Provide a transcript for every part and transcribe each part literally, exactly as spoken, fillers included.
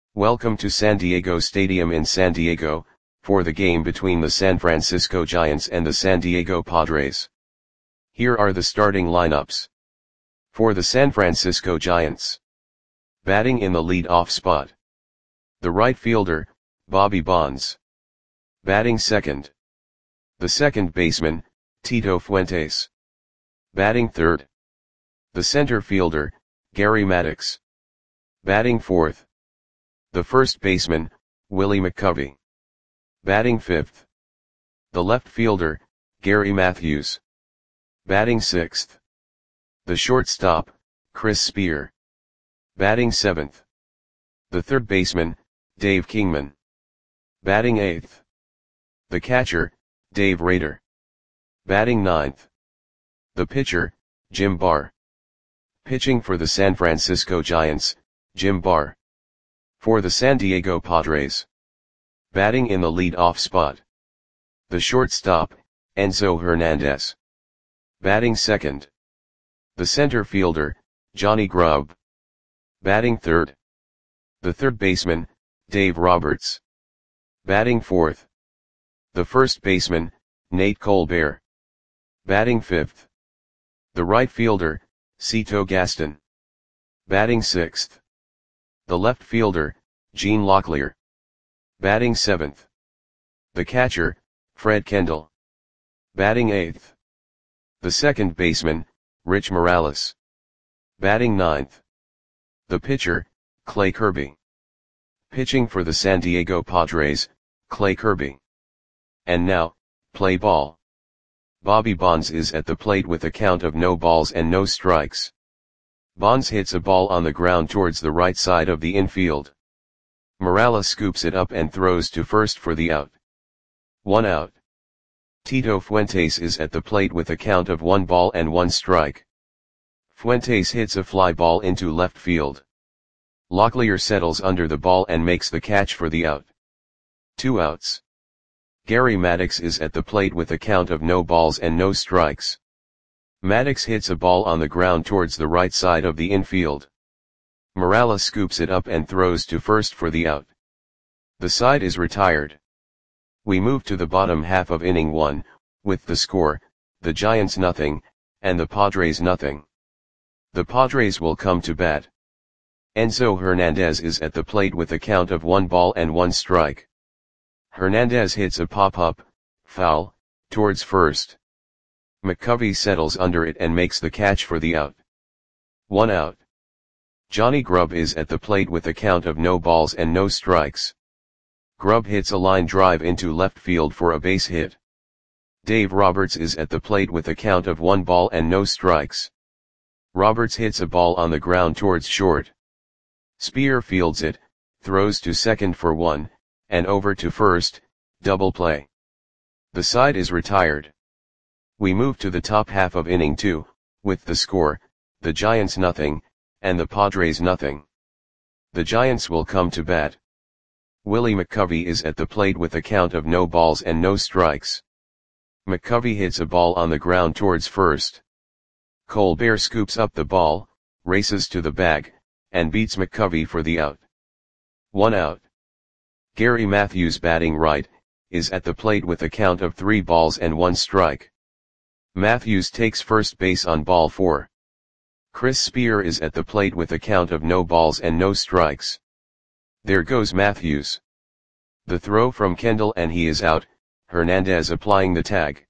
Welcome to San Diego Stadium in San Diego, for the game between the San Francisco Giants and the San Diego Padres. Here are the starting lineups. For the San Francisco Giants. Batting in the lead-off spot. The right fielder, Bobby Bonds. Batting second. The second baseman, Tito Fuentes. Batting third. The center fielder, Gary Maddox. Batting fourth. The first baseman, Willie McCovey. Batting fifth. The left fielder, Gary Matthews. Batting sixth. The shortstop, Chris Spear. Batting seventh. The third baseman, Dave Kingman. Batting eighth. The catcher, Dave Rader. Batting ninth. The pitcher, Jim Barr. Pitching for the San Francisco Giants, Jim Barr. For the San Diego Padres. Batting in the lead-off spot. The shortstop, Enzo Hernandez. Batting second. The center fielder, Johnny Grubb. Batting third. The third baseman, Dave Roberts. Batting fourth. The first baseman, Nate Colbert. Batting fifth. The right fielder, Cito Gaston. Batting sixth. The left fielder, Gene Locklear. Batting seventh. The catcher, Fred Kendall. Batting eighth. The second baseman, Rich Morales. Batting ninth. The pitcher, Clay Kirby. Pitching for the San Diego Padres, Clay Kirby. And now, play ball. Bobby Bonds is at the plate with a count of no balls and no strikes. Bonds hits a ball on the ground towards the right side of the infield. Morales scoops it up and throws to first for the out. One out. Tito Fuentes is at the plate with a count of one ball and one strike. Fuentes hits a fly ball into left field. Locklear settles under the ball and makes the catch for the out. Two outs. Gary Maddox is at the plate with a count of no balls and no strikes. Maddox hits a ball on the ground towards the right side of the infield. Morales scoops it up and throws to first for the out. The side is retired. We move to the bottom half of inning one, with the score, the Giants nothing, and the Padres nothing. The Padres will come to bat. Enzo Hernandez is at the plate with a count of one ball and one strike. Hernandez hits a pop-up, foul, towards first. McCovey settles under it and makes the catch for the out. One out. Johnny Grubb is at the plate with a count of no balls and no strikes. Grubb hits a line drive into left field for a base hit. Dave Roberts is at the plate with a count of one ball and no strikes. Roberts hits a ball on the ground towards short. Spear fields it, throws to second for one, and over to first, double play. The side is retired. We move to the top half of inning two, with the score, the Giants nothing, and the Padres nothing. The Giants will come to bat. Willie McCovey is at the plate with a count of no balls and no strikes. McCovey hits a ball on the ground towards first. Colbert scoops up the ball, races to the bag, and beats McCovey for the out. One out. Gary Matthews batting right, is at the plate with a count of three balls and one strike. Matthews takes first base on ball four. Chris Spear is at the plate with a count of no balls and no strikes. There goes Matthews. The throw from Kendall and he is out, Hernandez applying the tag.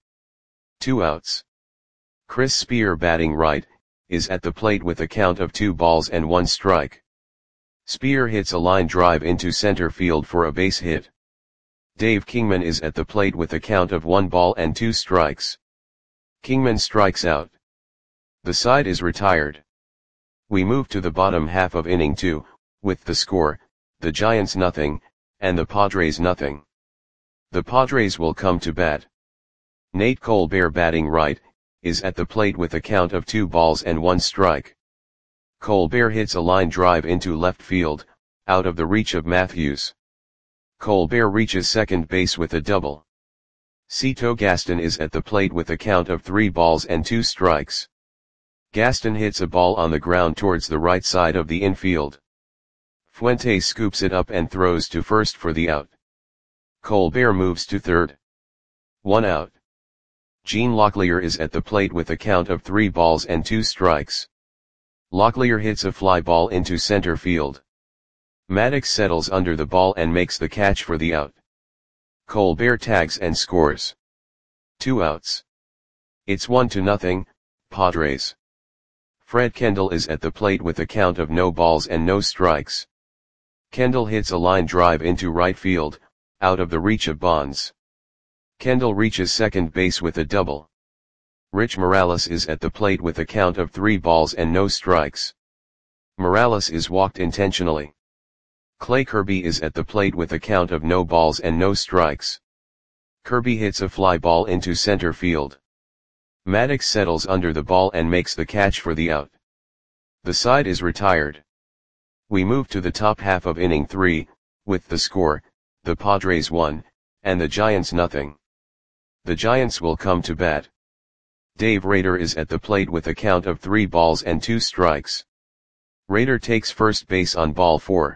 Two outs. Chris Spear batting right, is at the plate with a count of two balls and one strike. Spear hits a line drive into center field for a base hit. Dave Kingman is at the plate with a count of one ball and two strikes. Kingman strikes out. The side is retired. We move to the bottom half of inning two, with the score, the Giants nothing, and the Padres nothing. The Padres will come to bat. Nate Colbert batting right, is at the plate with a count of two balls and one strike. Colbert hits a line drive into left field, out of the reach of Matthews. Colbert reaches second base with a double. Cito Gaston is at the plate with a count of three balls and two strikes. Gaston hits a ball on the ground towards the right side of the infield. Fuentes scoops it up and throws to first for the out. Colbert moves to third. One out. Gene Locklear is at the plate with a count of three balls and two strikes. Locklear hits a fly ball into center field. Maddox settles under the ball and makes the catch for the out. Colbert tags and scores. Two outs. It's one to nothing, Padres. Fred Kendall is at the plate with a count of no balls and no strikes. Kendall hits a line drive into right field, out of the reach of Bonds. Kendall reaches second base with a double. Rich Morales is at the plate with a count of three balls and no strikes. Morales is walked intentionally. Clay Kirby is at the plate with a count of no balls and no strikes. Kirby hits a fly ball into center field. Maddox settles under the ball and makes the catch for the out. The side is retired. We move to the top half of inning three, with the score, the Padres one, and the Giants nothing. The Giants will come to bat. Dave Rader is at the plate with a count of three balls and two strikes. Rader takes first base on ball four.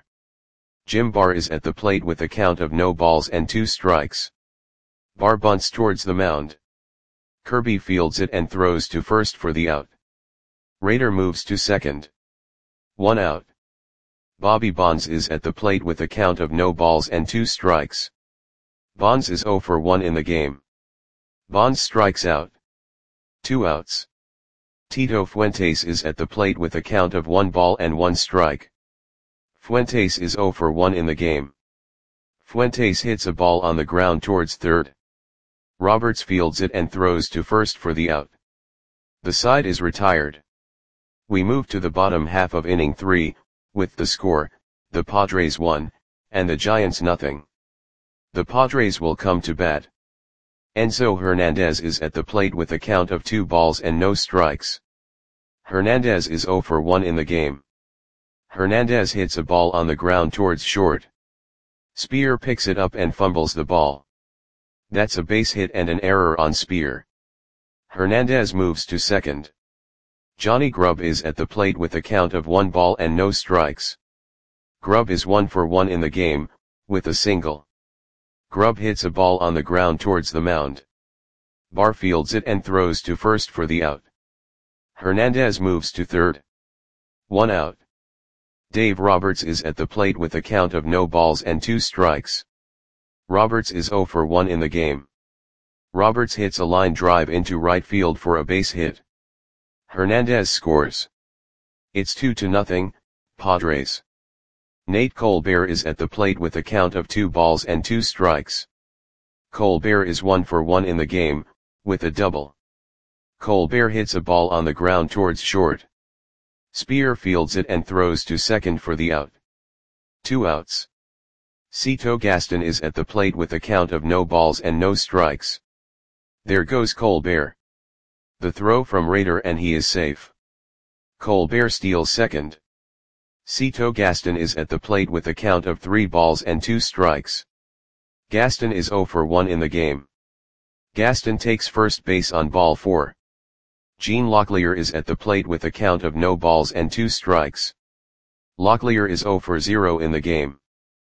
Jim Barr is at the plate with a count of no balls and two strikes. Barr bunts towards the mound. Kirby fields it and throws to first for the out. Rader moves to second. One out. Bobby Bonds is at the plate with a count of no balls and two strikes. Bonds is oh for one in the game. Bonds strikes out. Two outs. Tito Fuentes is at the plate with a count of one ball and one strike. Fuentes is oh for one in the game. Fuentes hits a ball on the ground towards third. Roberts fields it and throws to first for the out. The side is retired. We move to the bottom half of inning three, with the score, the Padres one, and the Giants nothing. The Padres will come to bat. Enzo Hernandez is at the plate with a count of two balls and no strikes. Hernandez is oh for one in the game. Hernandez hits a ball on the ground towards short. Spear picks it up and fumbles the ball. That's a base hit and an error on Spear. Hernandez moves to second. Johnny Grubb is at the plate with a count of one ball and no strikes. Grubb is one for one in the game, with a single. Grubb hits a ball on the ground towards the mound. Barr fields it and throws to first for the out. Hernandez moves to third. One out. Dave Roberts is at the plate with a count of no balls and two strikes. Roberts is oh for one in the game. Roberts hits a line drive into right field for a base hit. Hernandez scores. It's two to nothing, Padres. Nate Colbert is at the plate with a count of two balls and two strikes. Colbert is one for one in the game, with a double. Colbert hits a ball on the ground towards short. Spear fields it and throws to second for the out. Two outs. Cito Gaston is at the plate with a count of no balls and no strikes. There goes Colbert. The throw from Rader and he is safe. Colbert steals second. Cito Gaston is at the plate with a count of three balls and two strikes. Gaston is oh for one in the game. Gaston takes first base on ball four. Gene Locklear is at the plate with a count of no balls and two strikes. Locklear is oh for zero in the game.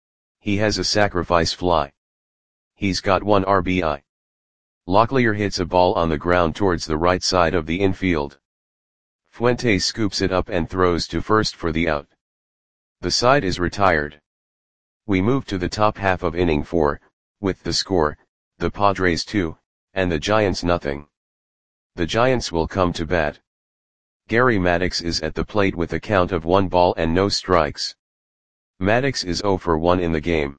He has a sacrifice fly. He's got one R B I. Locklear hits a ball on the ground towards the right side of the infield. Fuentes scoops it up and throws to first for the out. The side is retired. We move to the top half of inning four, with the score, the Padres two, and the Giants nothing. The Giants will come to bat. Gary Maddox is at the plate with a count of one ball and no strikes. Maddox is oh for one in the game.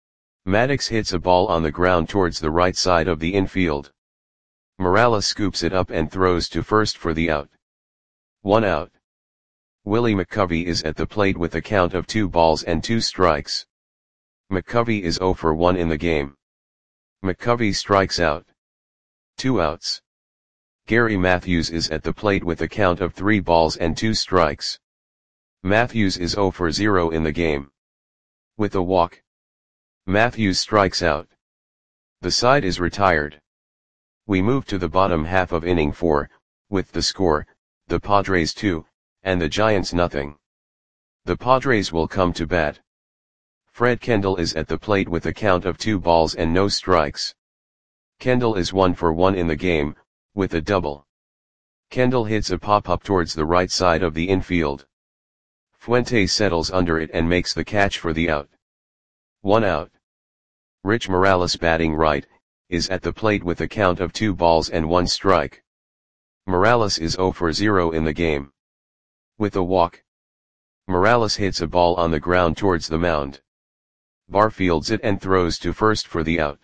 Maddox hits a ball on the ground towards the right side of the infield. Morales scoops it up and throws to first for the out. One out. Willie McCovey is at the plate with a count of two balls and two strikes. McCovey is oh for one in the game. McCovey strikes out. Two outs. Gary Matthews is at the plate with a count of three balls and two strikes. Matthews is oh for zero in the game. With a walk. Matthews strikes out. The side is retired. We move to the bottom half of inning four, with the score, the Padres two, and the Giants nothing. The Padres will come to bat. Fred Kendall is at the plate with a count of two balls and no strikes. Kendall is one for one in the game, with a double. Kendall hits a pop-up towards the right side of the infield. Fuentes settles under it and makes the catch for the out. One out. Rich Morales, batting right, is at the plate with a count of two balls and one strike. Morales is zero for zero in the game. With a walk, Morales hits a ball on the ground towards the mound. Barr fields it and throws to first for the out.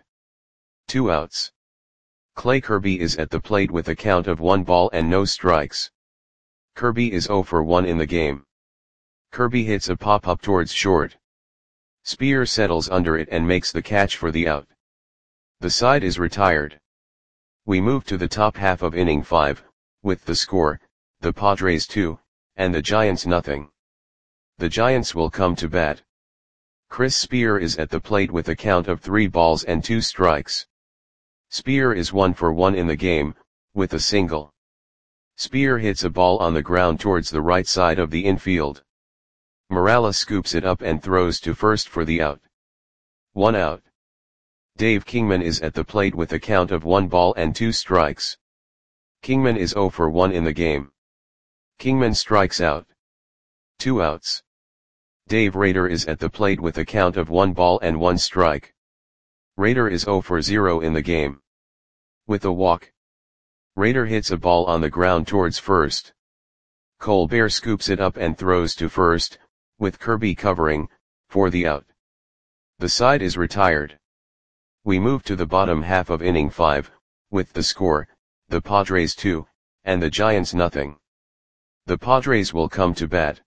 Two outs. Clay Kirby is at the plate with a count of one ball and no strikes. Kirby is zero for one in the game. Kirby hits a pop-up towards short. Spear settles under it and makes the catch for the out. The side is retired. We move to the top half of inning five, with the score, the Padres two, and the Giants nothing. The Giants will come to bat. Chris Spear is at the plate with a count of three balls and two strikes. Spear is one for one in the game, with a single. Spear hits a ball on the ground towards the right side of the infield. Morales scoops it up and throws to first for the out. One out. Dave Kingman is at the plate with a count of one ball and two strikes. Kingman is zero for one in the game. Kingman strikes out. Two outs. Dave Rader is at the plate with a count of one ball and one strike. Rader is zero for zero in the game. With a walk, Rader hits a ball on the ground towards first. Colbert scoops it up and throws to first, with Kirby covering, for the out. The side is retired. We move to the bottom half of inning five, with the score, the Padres two, and the Giants nothing. The Padres will come to bat.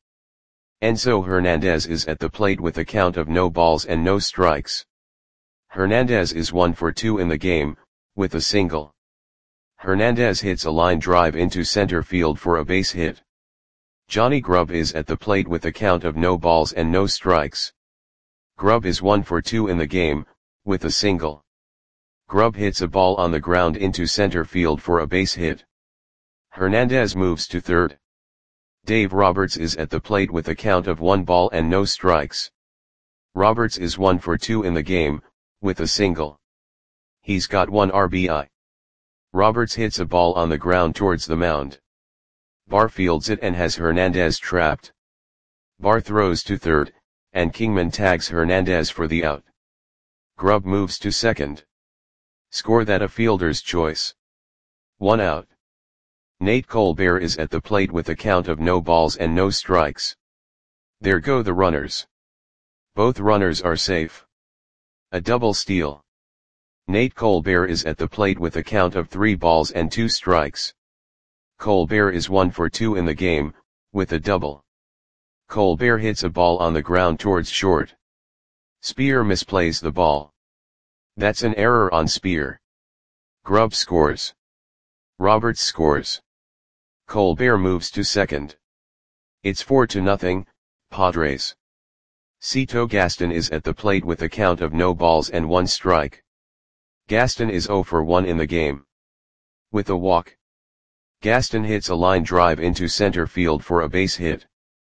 Enzo Hernandez is at the plate with a count of no balls and no strikes. Hernandez is one for two in the game, with a single. Hernandez hits a line drive into center field for a base hit. Johnny Grubb is at the plate with a count of no balls and no strikes. Grubb is one for two in the game, with a single. Grubb hits a ball on the ground into center field for a base hit. Hernandez moves to third. Dave Roberts is at the plate with a count of one ball and no strikes. Roberts is one for two in the game, with a single. He's got one R B I. Roberts hits a ball on the ground towards the mound. Barr fields it and has Hernandez trapped. Barr throws to third, and Kingman tags Hernandez for the out. Grubb moves to second. Score that a fielder's choice. One out. Nate Colbert is at the plate with a count of no balls and no strikes. There go the runners. Both runners are safe. A double steal. Nate Colbert is at the plate with a count of three balls and two strikes. Colbert is one for two in the game, with a double. Colbert hits a ball on the ground towards short. Spear misplays the ball. That's an error on Spear. Grubb scores. Roberts scores. Colbert moves to second. It's four to nothing, Padres. Cito Gaston is at the plate with a count of no balls and one strike. Gaston is zero for one in the game. With a walk, Gaston hits a line drive into center field for a base hit.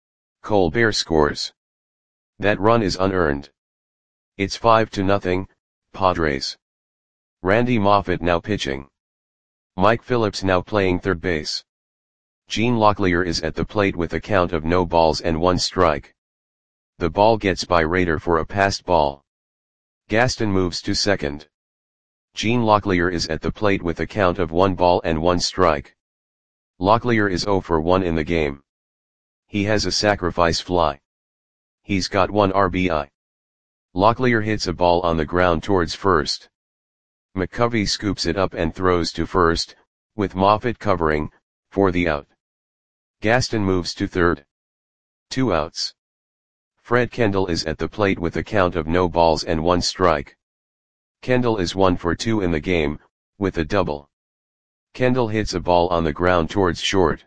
Colbert scores. That run is unearned. It's five to nothing, Padres. Randy Moffett now pitching. Mike Phillips now playing third base. Gene Locklear is at the plate with a count of no balls and one strike. The ball gets by Rader for a passed ball. Gaston moves to second. Gene Locklear is at the plate with a count of one ball and one strike. Locklear is zero for one in the game. He has a sacrifice fly. He's got one R B I. Locklear hits a ball on the ground towards first. McCovey scoops it up and throws to first, with Moffett covering, for the out. Gaston moves to third. Two outs. Fred Kendall is at the plate with a count of no balls and one strike. Kendall is one for two in the game, with a double. Kendall hits a ball on the ground towards short.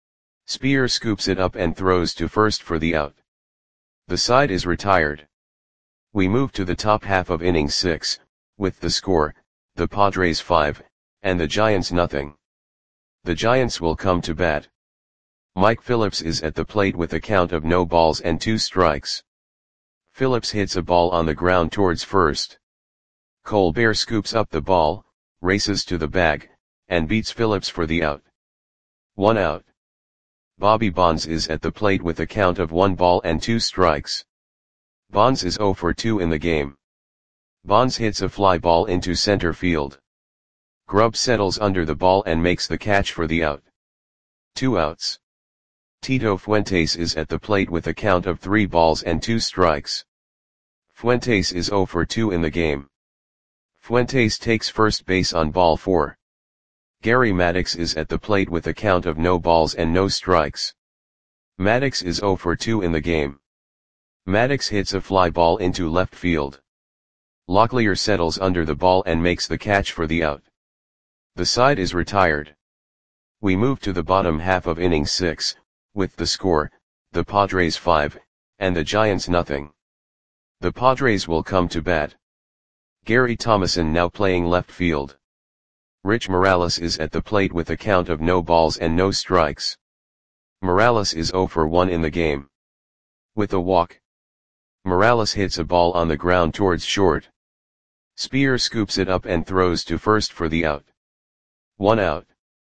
Spear scoops it up and throws to first for the out. The side is retired. We move to the top half of inning six, with the score, the Padres five, and the Giants nothing. The Giants will come to bat. Mike Phillips is at the plate with a count of no balls and two strikes. Phillips hits a ball on the ground towards first. Colbert scoops up the ball, races to the bag, and beats Phillips for the out. One out. Bobby Bonds is at the plate with a count of one ball and two strikes. Bonds is oh for two in the game. Bonds hits a fly ball into center field. Grubb settles under the ball and makes the catch for the out. Two outs. Tito Fuentes is at the plate with a count of three balls and two strikes. Fuentes is oh for two in the game. Fuentes takes first base on ball four. Gary Maddox is at the plate with a count of no balls and no strikes. Maddox is oh for two in the game. Maddox hits a fly ball into left field. Locklear settles under the ball and makes the catch for the out. The side is retired. We move to the bottom half of inning six, with the score, the Padres five, and the Giants nothing. The Padres will come to bat. Gary Thomason now playing left field. Rich Morales is at the plate with a count of no balls and no strikes. Morales is oh for one in the game. With a walk. Morales hits a ball on the ground towards short. Spear scoops it up and throws to first for the out. One out.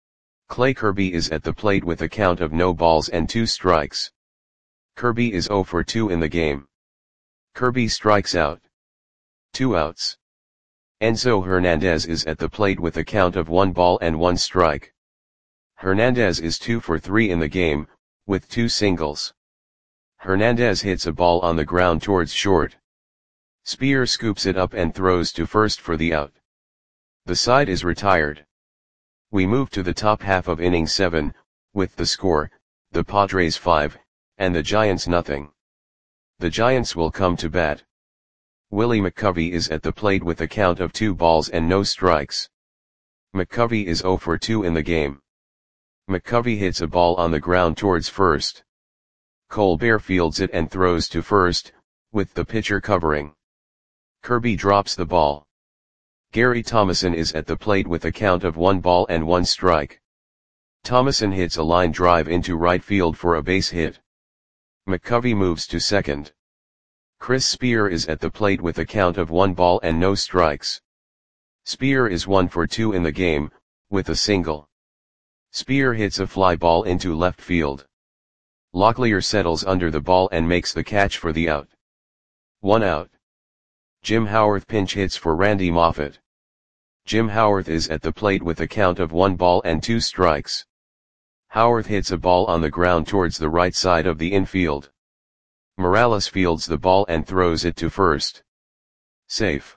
Clay Kirby is at the plate with a count of no balls and two strikes. Kirby is oh for two in the game. Kirby strikes out. Two outs. Enzo Hernandez is at the plate with a count of one ball and one strike. Hernandez is two for three in the game, with two singles. Hernandez hits a ball on the ground towards short. Spear scoops it up and throws to first for the out. The side is retired. We move to the top half of inning seven, with the score, the Padres five, and the Giants nothing. The Giants will come to bat. Willie McCovey is at the plate with a count of two balls and no strikes. McCovey is oh for two in the game. McCovey hits a ball on the ground towards first. Colbert fields it and throws to first, with the pitcher covering. Kirby drops the ball. Gary Thomason is at the plate with a count of one ball and one strike. Thomason hits a line drive into right field for a base hit. McCovey moves to second. Chris Spear is at the plate with a count of one ball and no strikes. Spear is one for two in the game, with a single. Spear hits a fly ball into left field. Locklear settles under the ball and makes the catch for the out. One out. Jim Howarth pinch hits for Randy Moffett. Jim Howarth is at the plate with a count of one ball and two strikes. Howarth hits a ball on the ground towards the right side of the infield. Morales fields the ball and throws it to first. Safe.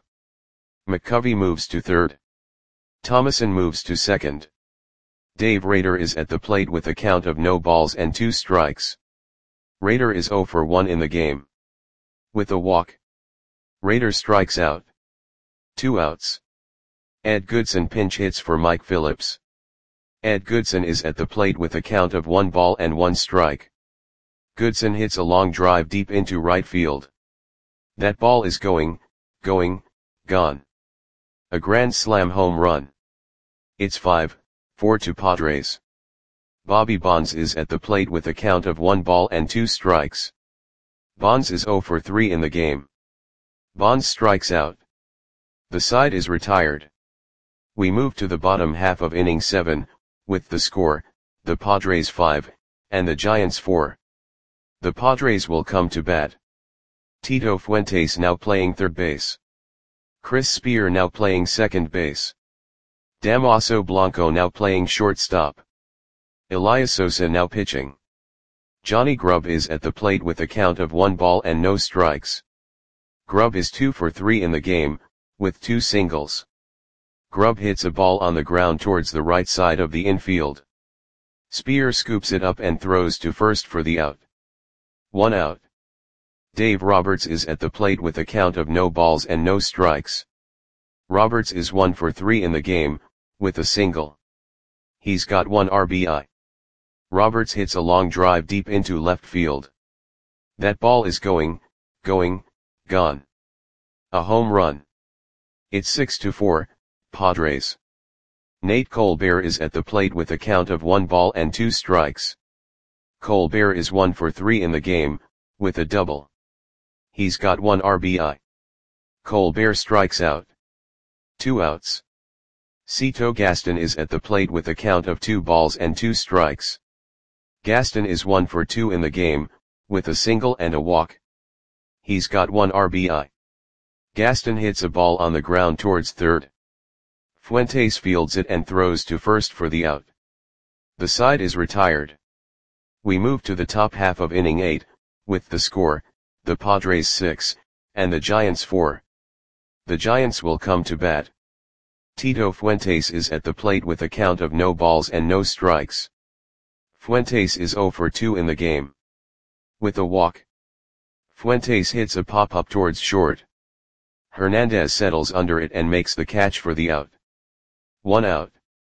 McCovey moves to third. Thomason moves to second. Dave Rader is at the plate with a count of no balls and two strikes. Rader is oh for one in the game. With a walk. Rader strikes out. Two outs. Ed Goodson pinch hits for Mike Phillips. Ed Goodson is at the plate with a count of one ball and one strike. Goodson hits a long drive deep into right field. That ball is going, going, gone. A grand slam home run. It's five four to Padres. Bobby Bonds is at the plate with a count of one ball and two strikes. Bonds is oh for three in the game. Bonds strikes out. The side is retired. We move to the bottom half of inning seven, with the score, the Padres five, and the Giants four. The Padres will come to bat. Tito Fuentes now playing third base. Chris Spear now playing second base. Damaso Blanco now playing shortstop. Elias Sosa now pitching. Johnny Grubb is at the plate with a count of one ball and no strikes. Grubb is two for three in the game, with two singles. Grubb hits a ball on the ground towards the right side of the infield. Spear scoops it up and throws to first for the out. One out. Dave Roberts is at the plate with a count of no balls and no strikes. Roberts is one for three in the game, with a single. He's got one R B I. Roberts hits a long drive deep into left field. That ball is going, going, gone. A home run. It's six to four, Padres. Nate Colbert is at the plate with a count of one ball and two strikes. Colbert is one for three in the game, with a double. He's got one R B I. Colbert strikes out. Two outs. Cito Gaston is at the plate with a count of two balls and two strikes. Gaston is one for two in the game, with a single and a walk. He's got one R B I. Gaston hits a ball on the ground towards third. Fuentes fields it and throws to first for the out. The side is retired. We move to the top half of inning eight, with the score, the Padres six, and the Giants four. The Giants will come to bat. Tito Fuentes is at the plate with a count of no balls and no strikes. Fuentes is zero for two in the game. With a walk. Fuentes hits a pop-up towards short. Hernandez settles under it and makes the catch for the out. One out.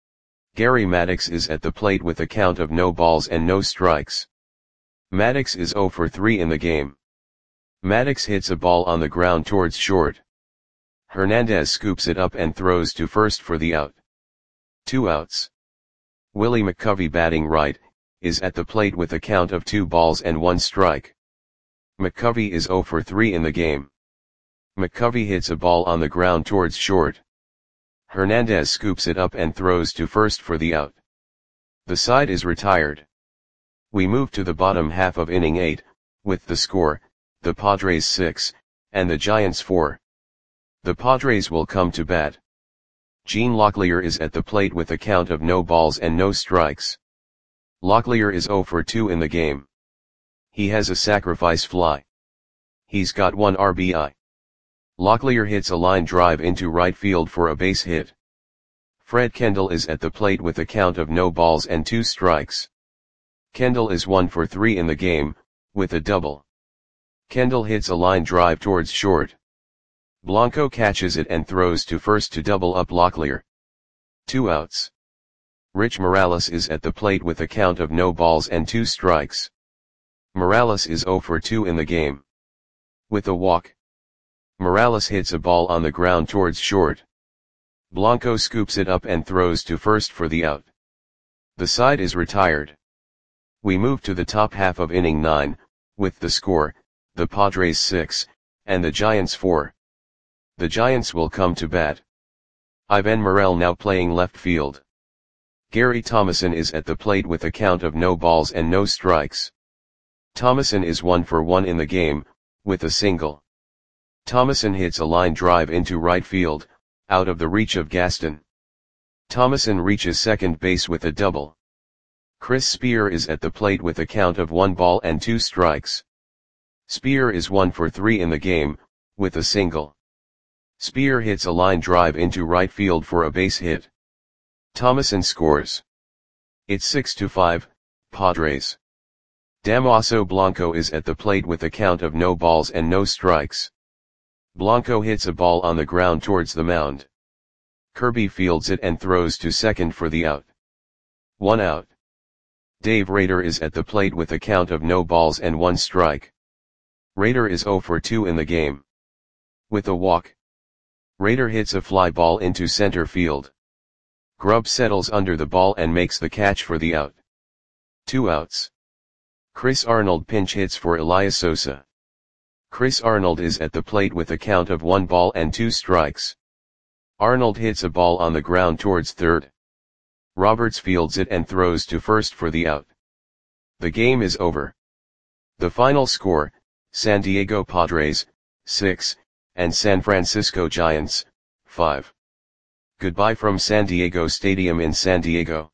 Gary Maddox is at the plate with a count of no balls and no strikes. Maddox is zero for three in the game. Maddox hits a ball on the ground towards short. Hernandez scoops it up and throws to first for the out. Two outs. Willie McCovey, batting right, is at the plate with a count of two balls and one strike. McCovey is zero for three in the game. McCovey hits a ball on the ground towards short. Hernandez scoops it up and throws to first for the out. The side is retired. We move to the bottom half of inning eight, with the score, the Padres six, and the Giants four. The Padres will come to bat. Gene Locklear is at the plate with a count of no balls and no strikes. Locklear is zero for two in the game. He has a sacrifice fly. He's got one R B I. Locklear hits a line drive into right field for a base hit. Fred Kendall is at the plate with a count of no balls and two strikes. Kendall is one for three in the game, with a double. Kendall hits a line drive towards short. Blanco catches it and throws to first to double up Locklear. Two outs. Rich Morales is at the plate with a count of no balls and two strikes. Morales is zero for two in the game. With a walk. Morales hits a ball on the ground towards short. Blanco scoops it up and throws to first for the out. The side is retired. We move to the top half of inning nine, with the score, the Padres six, and the Giants four. The Giants will come to bat. Ivan Morel now playing left field. Gary Thomason is at the plate with a count of no balls and no strikes. Thomason is one for one in the game, with a single. Thomason hits a line drive into right field, out of the reach of Gaston. Thomason reaches second base with a double. Chris Spear is at the plate with a count of one ball and two strikes. Spear is one for three in the game, with a single. Spear hits a line drive into right field for a base hit. Thomason scores. It's six to five, Padres. Damaso Blanco is at the plate with a count of no balls and no strikes. Blanco hits a ball on the ground towards the mound. Kirby fields it and throws to second for the out. One out. Dave Rader is at the plate with a count of no balls and one strike. Rader is zero for two in the game. With a walk. Rader hits a fly ball into center field. Grubb settles under the ball and makes the catch for the out. Two outs. Chris Arnold pinch hits for Elias Sosa. Chris Arnold is at the plate with a count of one ball and two strikes. Arnold hits a ball on the ground towards third. Roberts fields it and throws to first for the out. The game is over. The final score, San Diego Padres, six, and San Francisco Giants, five. Goodbye from San Diego Stadium in San Diego.